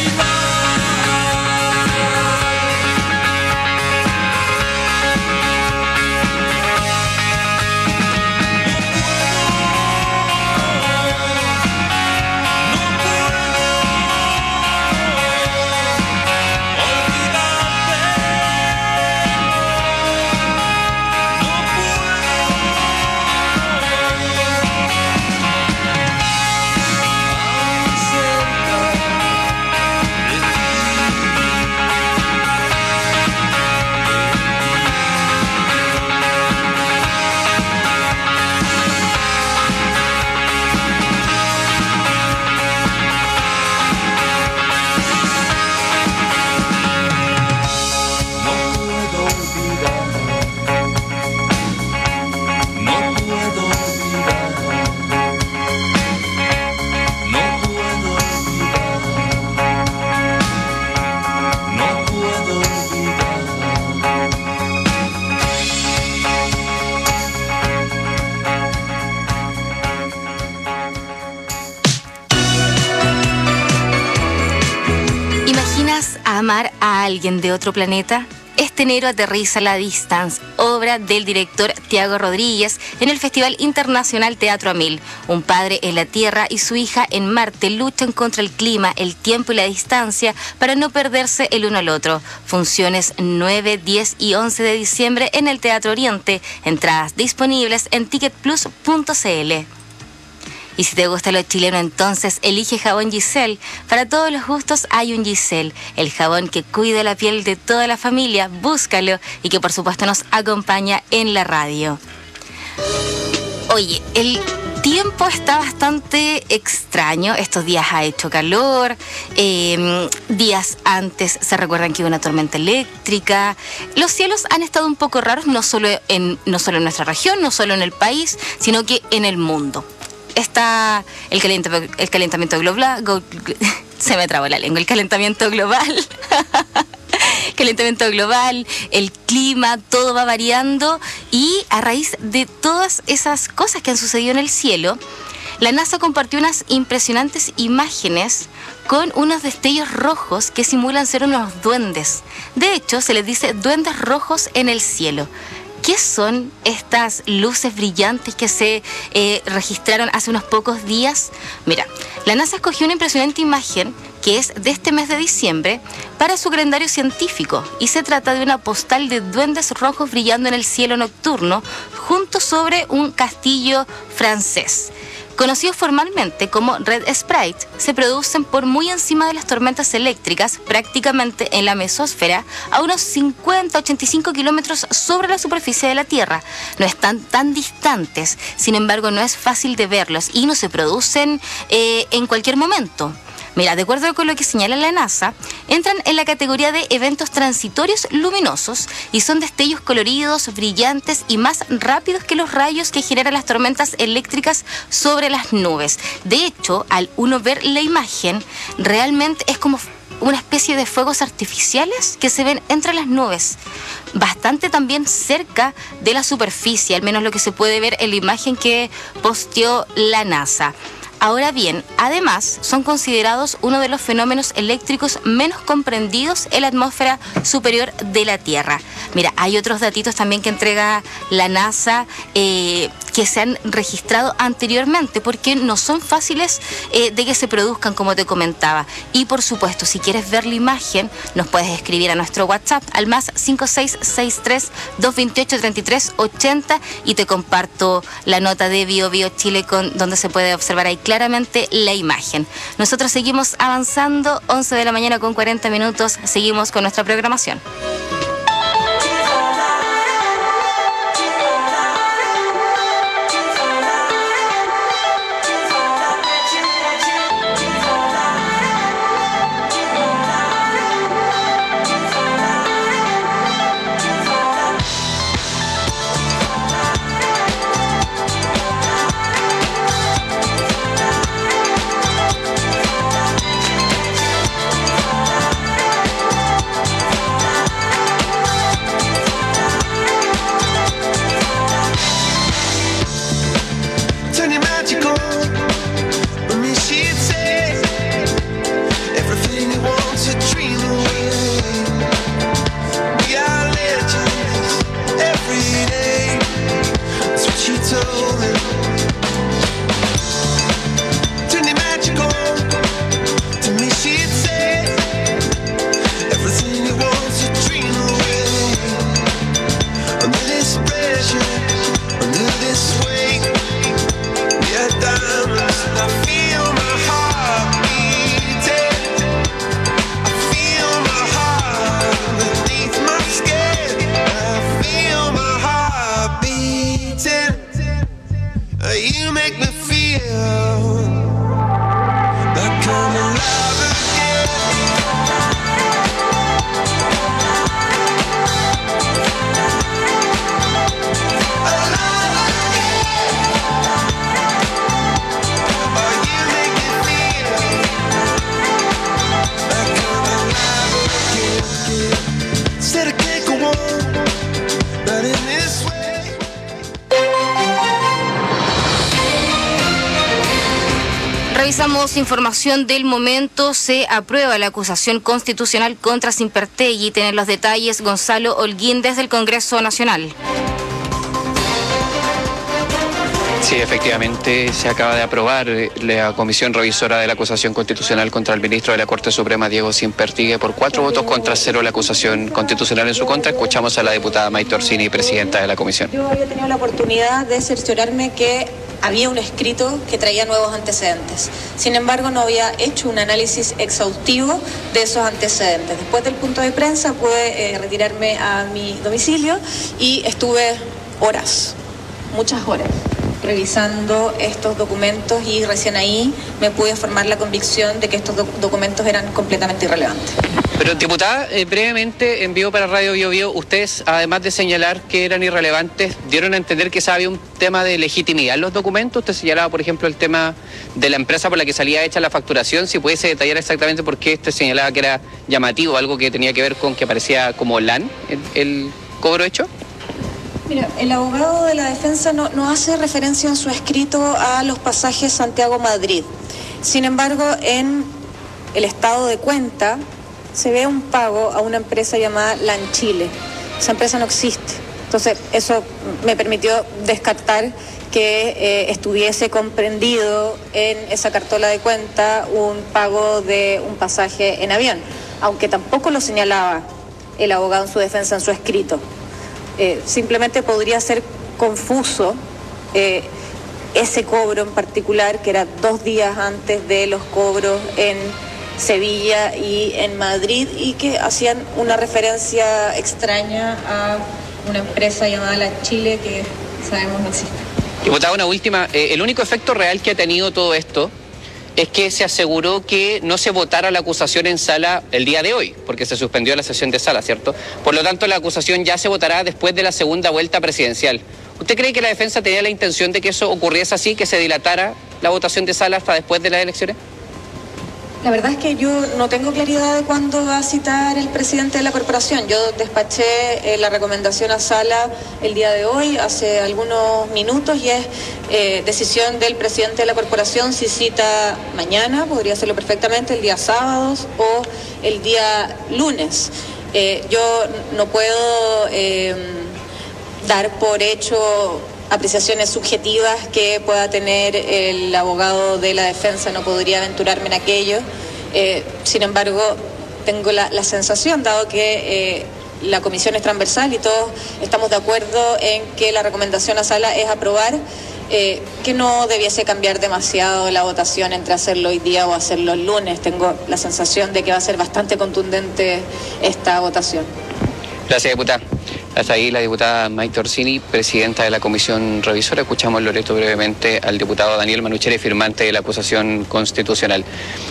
amar a alguien de otro planeta? Este enero aterriza La Distance, obra del director Tiago Rodríguez, en el Festival Internacional Teatro a Mil. Un padre en la Tierra y su hija en Marte luchan contra el clima, el tiempo y la distancia para no perderse el uno al otro. Funciones nueve, diez y once de diciembre en el Teatro Oriente. Entradas disponibles en ticket plus punto c l. Y si te gusta lo chileno, entonces elige jabón Giselle. Para todos los gustos hay un Giselle, el jabón que cuida la piel de toda la familia. Búscalo y que por supuesto nos acompaña en la radio. Oye, el tiempo está bastante extraño. Estos días ha hecho calor. Eh, días antes se recuerdan que hubo una tormenta eléctrica. Los cielos han estado un poco raros, no solo en, no solo en nuestra región, no solo en el país, sino que en el mundo. Está el, calent- el calentamiento global, go- se me trabó la lengua, el calentamiento global, calentamiento global, el clima, todo va variando y a raíz de todas esas cosas que han sucedido en el cielo, la NASA compartió unas impresionantes imágenes con unos destellos rojos que simulan ser unos duendes. De hecho, se les dice duendes rojos en el cielo. ¿Qué son estas luces brillantes que se eh, registraron hace unos pocos días? Mira, la NASA escogió una impresionante imagen que es de este mes de diciembre para su calendario científico y se trata de una postal de duendes rojos brillando en el cielo nocturno junto sobre un castillo francés. Conocidos formalmente como Red Sprite, se producen por muy encima de las tormentas eléctricas, prácticamente en la mesósfera, a unos cincuenta a ochenta y cinco kilómetros sobre la superficie de la Tierra. No están tan distantes, sin embargo no es fácil de verlos y no se producen eh, en cualquier momento. Mira, de acuerdo con lo que señala la NASA, entran en la categoría de eventos transitorios luminosos y son destellos coloridos, brillantes y más rápidos que los rayos que generan las tormentas eléctricas sobre las nubes. De hecho, al uno ver la imagen, realmente es como una especie de fuegos artificiales que se ven entre las nubes, bastante también cerca de la superficie, al menos lo que se puede ver en la imagen que posteó la NASA. Ahora bien, además, son considerados uno de los fenómenos eléctricos menos comprendidos en la atmósfera superior de la Tierra. Mira, hay otros datitos también que entrega la NASA eh, que se han registrado anteriormente porque no son fáciles eh, de que se produzcan, como te comentaba. Y por supuesto, si quieres ver la imagen, nos puedes escribir a nuestro WhatsApp al más cinco seis seis tres, dos dos ocho, tres tres ocho cero y te comparto la nota de Bio Bio Chile con, donde se puede observar ahí claramente la imagen. Nosotros seguimos avanzando, once de la mañana con cuarenta minutos, seguimos con nuestra programación. make me feel like I'm alive again. Alive again. Oh, you make me feel like I'm alive again. Said I can't go on, not in this way. Revisamos información del momento. Se aprueba la acusación constitucional contra Simpertegui. Tienen los detalles Gonzalo Holguín desde el Congreso Nacional. Sí, efectivamente se acaba de aprobar la comisión revisora de la acusación constitucional contra el ministro de la Corte Suprema, Diego Simpertegui, por cuatro votos contra cero la acusación constitucional en su contra. Escuchamos a la diputada Maite Orsini, presidenta de la comisión. Yo había tenido la oportunidad de cerciorarme que había un escrito que traía nuevos antecedentes. Sin embargo, no había hecho un análisis exhaustivo de esos antecedentes. Después del punto de prensa pude eh, retirarme a mi domicilio y estuve horas, muchas horas, revisando estos documentos y recién ahí me pude formar la convicción de que estos doc- documentos eran completamente irrelevantes. Pero, diputada, eh, brevemente, en vivo para Radio Bio Bio, ustedes, además de señalar que eran irrelevantes, dieron a entender que había un tema de legitimidad en los documentos. Usted señalaba, por ejemplo, el tema de la empresa por la que salía hecha la facturación. Si pudiese detallar exactamente por qué usted señalaba que era llamativo, algo que tenía que ver con que parecía como LAN el, el cobro hecho. Mira, el abogado de la defensa no, no hace referencia en su escrito a los pasajes Santiago-Madrid. Sin embargo, en el estado de cuenta se ve un pago a una empresa llamada LAN Chile. Esa empresa no existe. Entonces, eso me permitió descartar que eh, estuviese comprendido en esa cartola de cuenta un pago de un pasaje en avión, aunque tampoco lo señalaba el abogado en su defensa en su escrito. Eh, simplemente podría ser confuso eh, ese cobro en particular, que era dos días antes de los cobros en Sevilla y en Madrid, y que hacían una referencia extraña a una empresa llamada LAN Chile que sabemos no existe. Diputada, una última. Eh, el único efecto real que ha tenido todo esto es que se aseguró que no se votara la acusación en sala el día de hoy, porque se suspendió la sesión de sala, ¿cierto? Por lo tanto, la acusación ya se votará después de la segunda vuelta presidencial. ¿Usted cree que la defensa tenía la intención de que eso ocurriese así, que se dilatara la votación de sala hasta después de las elecciones? La verdad es que yo no tengo claridad de cuándo va a citar el presidente de la corporación. Yo despaché eh, la recomendación a sala el día de hoy, hace algunos minutos, y es eh, decisión del presidente de la corporación si cita mañana, podría hacerlo perfectamente, el día sábados o el día lunes. Eh, yo no puedo eh, dar por hecho apreciaciones subjetivas que pueda tener el abogado de la defensa, no podría aventurarme en aquello. Eh, sin embargo, tengo la, la sensación, dado que eh, la comisión es transversal y todos estamos de acuerdo en que la recomendación a sala es aprobar, eh, que no debiese cambiar demasiado la votación entre hacerlo hoy día o hacerlo el lunes. Tengo la sensación de que va a ser bastante contundente esta votación. Gracias, diputada. Hasta ahí la diputada Maite Orsini, presidenta de la comisión revisora. Escuchamos, Loreto, brevemente al diputado Daniel Manucheri, firmante de la acusación constitucional.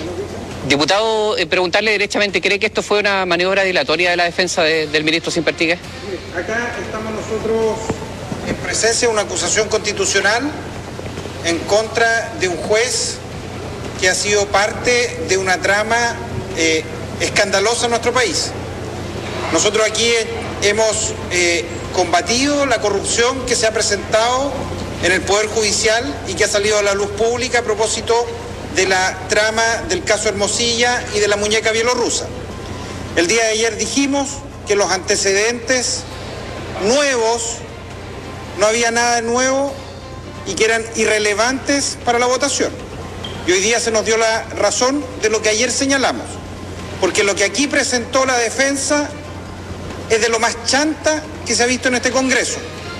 Diputado, eh, preguntarle derechamente, ¿cree que esto fue una maniobra dilatoria de la defensa de, del ministro Simpertegui? Acá estamos nosotros en presencia de una acusación constitucional en contra de un juez que ha sido parte de una trama eh, escandalosa en nuestro país. Nosotros aquí hemos eh, combatido la corrupción que se ha presentado en el Poder Judicial y que ha salido a la luz pública a propósito de la trama del caso Hermosilla y de la muñeca bielorrusa. El día de ayer dijimos que los antecedentes nuevos, no había nada nuevo y que eran irrelevantes para la votación. Y hoy día se nos dio la razón de lo que ayer señalamos, porque lo que aquí presentó la defensa es de lo más chanta que se ha visto en este Congreso,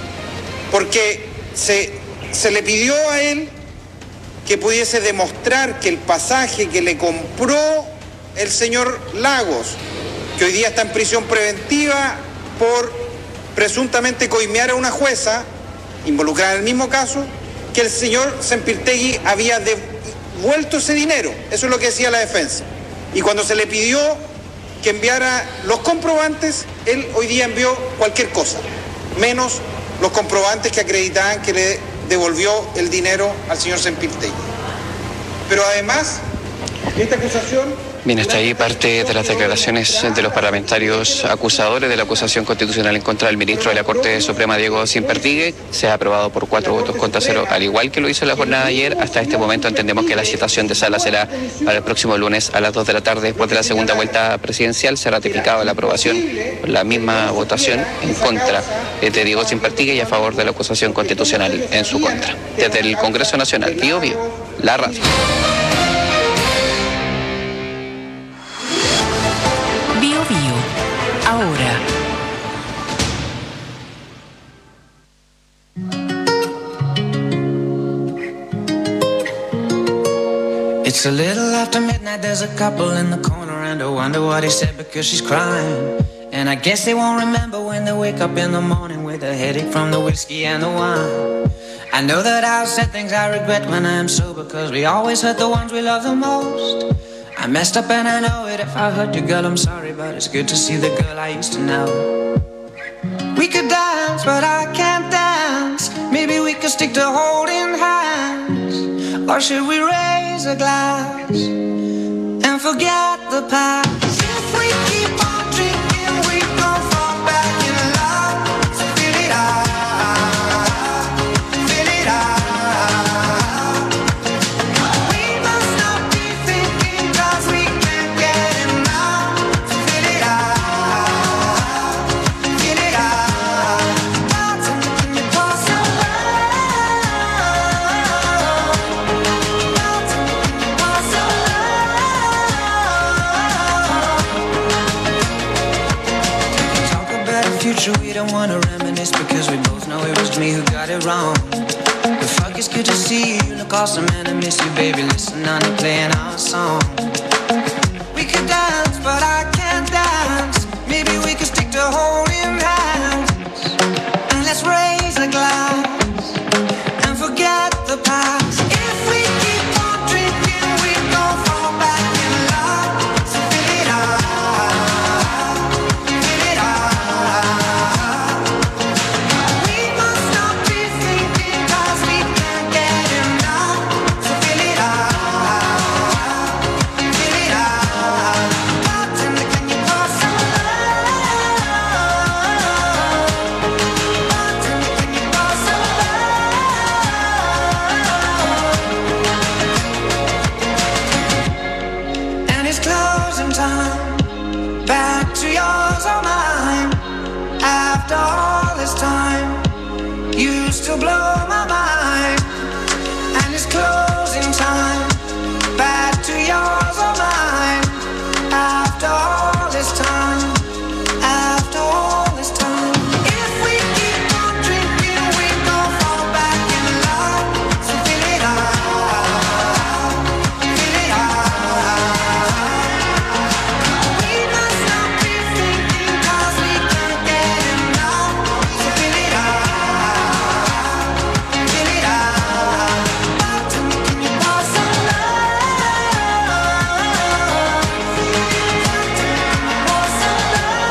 porque se, se le pidió a él que pudiese demostrar que el pasaje que le compró el señor Lagos, que hoy día está en prisión preventiva por presuntamente coimear a una jueza involucrada en el mismo caso, que el señor Sempirtegui había devuelto ese dinero. Eso es lo que decía la defensa. Y cuando se le pidió que enviara los comprobantes, él hoy día envió cualquier cosa, menos los comprobantes que acreditaban que le devolvió el dinero al señor Sempirtegui. Pero además, esta acusación... Bien, hasta ahí parte de las declaraciones de los parlamentarios acusadores de la acusación constitucional en contra del ministro de la Corte Suprema, Diego Sempirtegui. Se ha aprobado por cuatro votos contra cero, al igual que lo hizo la jornada de ayer. Hasta este momento entendemos que la citación de sala será para el próximo lunes a las dos de la tarde. Después de la segunda vuelta presidencial se ha ratificado la aprobación, la misma votación en contra de Diego Sempirtegui y a favor de la acusación constitucional en su contra. Desde el Congreso Nacional, Bío Bío, la radio. Ahora. It's a little after midnight, there's a couple in the corner and I wonder what he said because she's crying. And I guess they won't remember when they wake up in the morning with a headache from the whiskey and the wine. I know that I've said things I regret when I am sober, because we always hurt the ones we love the most. I messed up and I know it. If I hurt you, girl, I'm sorry, but it's good to see the girl I used to know. We could dance, but I can't dance. Maybe we could stick to holding hands. Or should we raise a glass and forget the past? If we keep on drinking, we gon' fall back in love. So fill it up, fill it up. We must not be thinking, cause we can't get enough. So fill it up, fill it up. Bartender, can you pour some love? Bartender, can you pour some love? Talk about the future, we don't wanna reminisce, because we both know it was me who got it wrong. But fuck, it's good to see you. Look awesome and I miss you, baby. Listen, I'm playing our song. We could dance, but I can't dance. Maybe we could stick to holding hands. And let's raise a glass and forget the past. If we keep on drinking, we gon' fall back in love. So fill it up, fill it up. We must not be thinking, cause we can't get enough. So fill it up, fill it up. Bartender, can you pour some love? Bartender, can you pour some love? And it's closing time. Back to yours or mine. After all this time, you still blow my mind. And it's closing time. Back to yours or mine. After all this time, after all this time. If we keep on drinking, we gon' fall back in love. So fill it up, fill it up. We must not be thinking, cause we can't get enough. So fill it up, fill it up. Bartender, can you pour some love? Bartender, can you pour some love?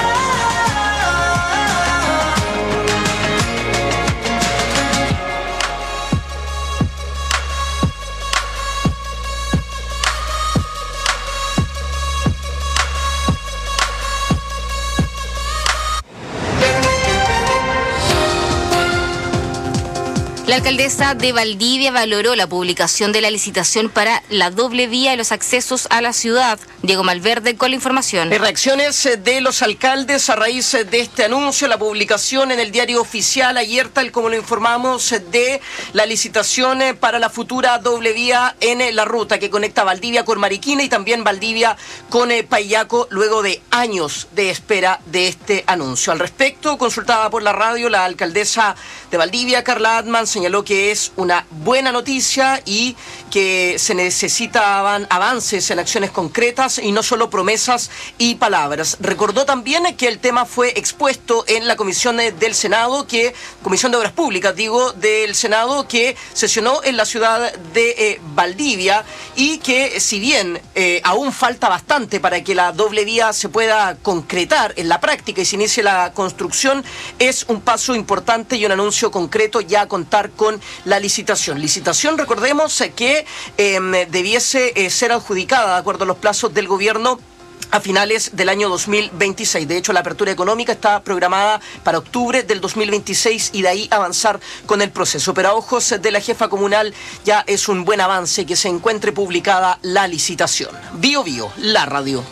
La alcaldesa de Valdivia valoró la publicación de la licitación para la doble vía y los accesos a la ciudad. Diego Malverde con la información. Reacciones de los alcaldes a raíz de este anuncio, la publicación en el diario oficial ayer, tal como lo informamos, de la licitación para la futura doble vía en la ruta que conecta Valdivia con Mariquina y también Valdivia con Payaco, luego de años de espera de este anuncio. Al respecto, consultada por la radio, la alcaldesa de Valdivia, Carla Atman, señaló señaló que es una buena noticia y que se necesitaban avances en acciones concretas y no solo promesas y palabras. Recordó también que el tema fue expuesto en la comisión del Senado, que Comisión de Obras Públicas, digo, del Senado, que sesionó en la ciudad de eh, Valdivia, y que si bien eh, aún falta bastante para que la doble vía se pueda concretar en la práctica y se inicie la construcción, es un paso importante y un anuncio concreto ya contar con la licitación. Licitación, recordemos eh, que eh, debiese eh, ser adjudicada de acuerdo a los plazos del gobierno a finales del año dos mil veintiséis. De hecho, la apertura económica está programada para octubre del dos mil veintiséis y de ahí avanzar con el proceso. Pero a ojos de la jefa comunal ya es un buen avance que se encuentre publicada la licitación. Bio Bio, la radio.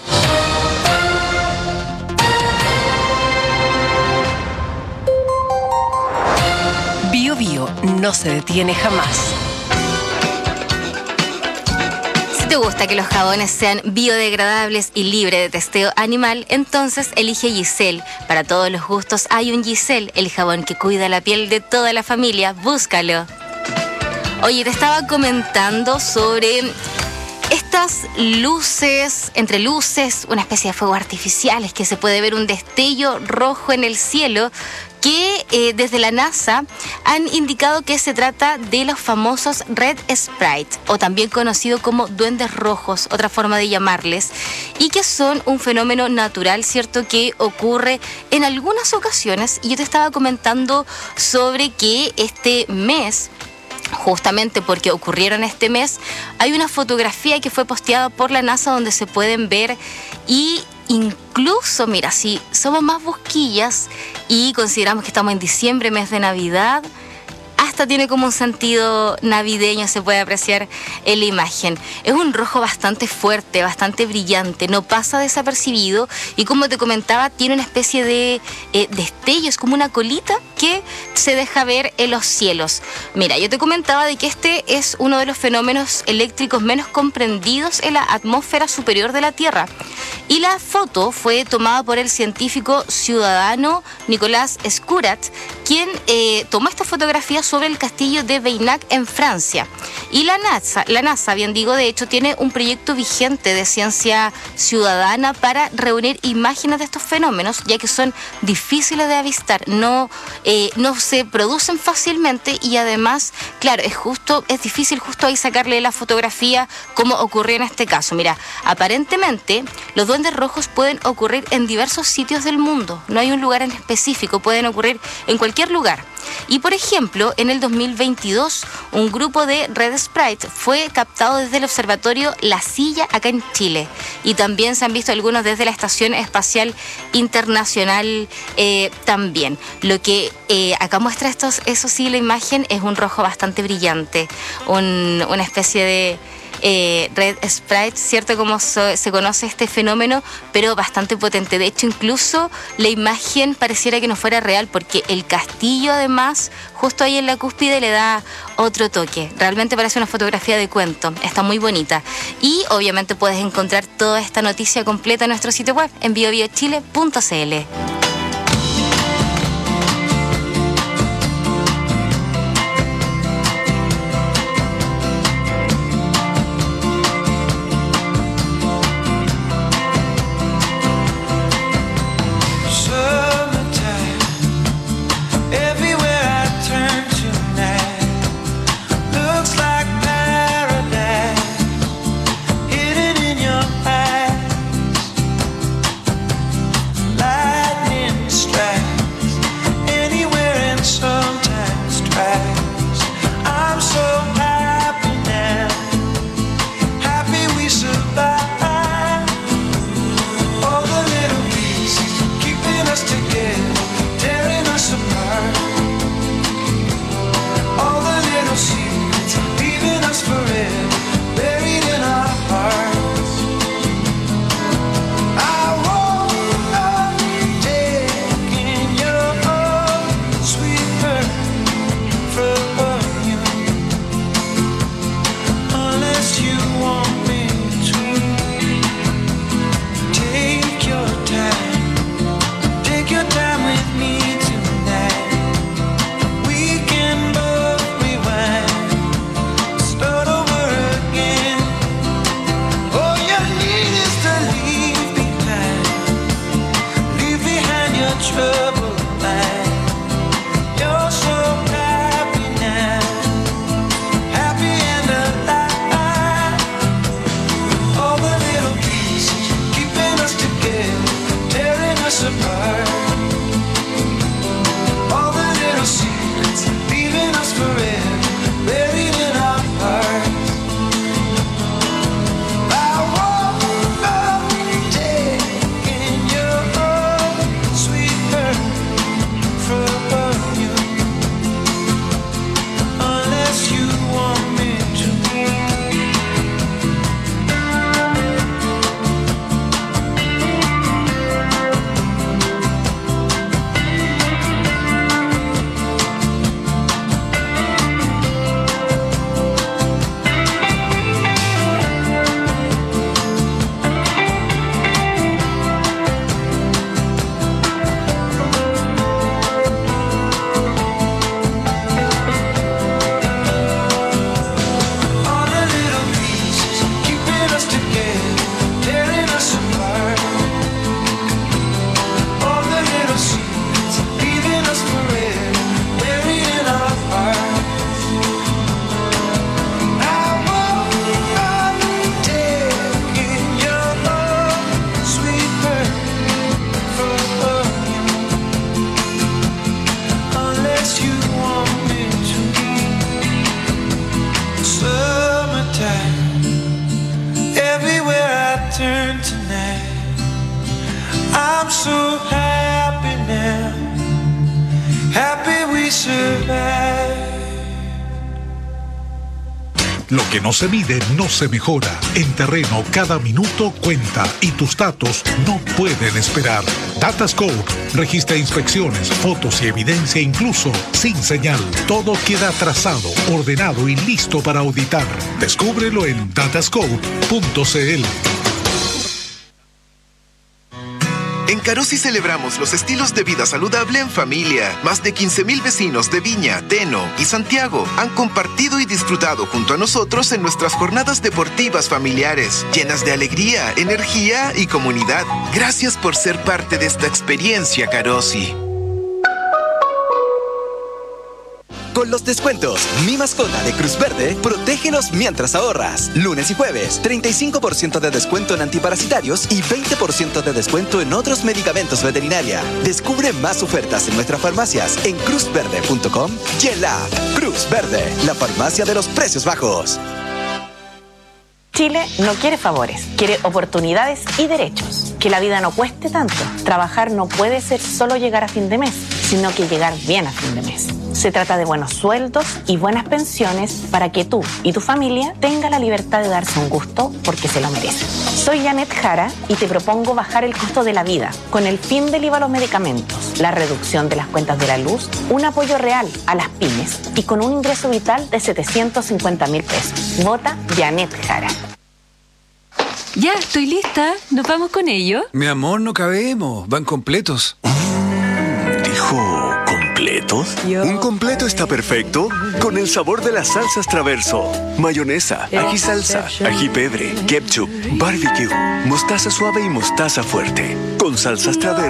Bio Bio no se detiene jamás. Si te gusta que los jabones sean biodegradables y libres de testeo animal, entonces elige Giselle. Para todos los gustos hay un Giselle, el jabón que cuida la piel de toda la familia. Búscalo. Oye, te estaba comentando sobre estas luces, entre luces, una especie de fuegos artificiales, que se puede ver un destello rojo en el cielo, que eh, desde la NASA han indicado que se trata de los famosos Red Sprite, o también conocido como duendes rojos, otra forma de llamarles, y que son un fenómeno natural, ¿cierto?, que ocurre en algunas ocasiones. Y yo te estaba comentando sobre que este mes, justamente porque ocurrieron este mes, hay una fotografía que fue posteada por la NASA donde se pueden ver, y incluso, mira, si somos más busquillas y consideramos que estamos en diciembre, mes de Navidad, hasta tiene como un sentido navideño, se puede apreciar en la imagen. Es un rojo bastante fuerte, bastante brillante, no pasa desapercibido, y como te comentaba, tiene una especie de eh, destello, es como una colita que se deja ver en los cielos. Mira, yo te comentaba de que este es uno de los fenómenos eléctricos menos comprendidos en la atmósfera superior de la Tierra. Y la foto fue tomada por el científico ciudadano Nicolas Escurat, quien eh, tomó esta fotografía sobre el castillo de Veynac en Francia. Y la NASA, la NASA, bien digo, de hecho, tiene un proyecto vigente de ciencia ciudadana para reunir imágenes de estos fenómenos, ya que son difíciles de avistar, no, eh, no se producen fácilmente, y además, claro, es justo, es difícil justo ahí sacarle la fotografía como ocurrió en este caso. Mira, aparentemente los duendes rojos pueden ocurrir en diversos sitios del mundo, no hay un lugar en específico, pueden ocurrir en cualquier lugar. Y por ejemplo, en el dos mil veintidós, un grupo de Red Sprite fue captado desde el observatorio La Silla, acá en Chile. Y también se han visto algunos desde la Estación Espacial Internacional eh, también. Lo que eh, acá muestra estos, eso sí, la imagen es un rojo bastante brillante, un, una especie de Eh, Red Sprite, ¿cierto? Como so, se conoce este fenómeno, pero bastante potente. De hecho, incluso la imagen pareciera que no fuera real, porque el castillo, además, justo ahí en la cúspide, le da otro toque. Realmente parece una fotografía de cuento. Está muy bonita. Y obviamente puedes encontrar toda esta noticia completa en nuestro sitio web en bio bio chile punto c l. Lightning I'm so happy now, happy we survived. Lo que no se mide no se mejora. En Terreno cada minuto cuenta y tus datos no pueden esperar. Datascope registra inspecciones, fotos y evidencia incluso sin señal. Todo queda trazado, ordenado y listo para auditar. Descúbrelo en datascope punto c l. En Carosi celebramos los estilos de vida saludable en familia. Más de quince mil vecinos de Viña, Teno y Santiago han compartido y disfrutado junto a nosotros en nuestras jornadas deportivas familiares, llenas de alegría, energía y comunidad. Gracias por ser parte de esta experiencia, Carosi. Con los descuentos Mi Mascota de Cruz Verde, protégenos mientras ahorras. Lunes y jueves, treinta y cinco por ciento de descuento en antiparasitarios y veinte por ciento de descuento en otros medicamentos veterinaria. Descubre más ofertas en nuestras farmacias en cruz verde punto com y en la app. Cruz Verde, la farmacia de los precios bajos. Chile no quiere favores, quiere oportunidades y derechos. Que la vida no cueste tanto. Trabajar no puede ser solo llegar a fin de mes, sino que llegar bien a fin de mes. Se trata de buenos sueldos y buenas pensiones para que tú y tu familia tengan la libertad de darse un gusto porque se lo merecen. Soy Janet Jara y te propongo bajar el costo de la vida con el fin del I V A a los medicamentos, la reducción de las cuentas de la luz, un apoyo real a las pymes y con un ingreso vital de setecientos cincuenta mil pesos. Vota Janet Jara. Ya, estoy lista. ¿Nos vamos con ello? Mi amor, no cabemos. Van completos. ¿Dijo completos? Un completo está perfecto con el sabor de las salsas Traverso. Mayonesa, ají salsa, ají pebre, ketchup, barbecue, mostaza suave y mostaza fuerte. Con salsas Traverso.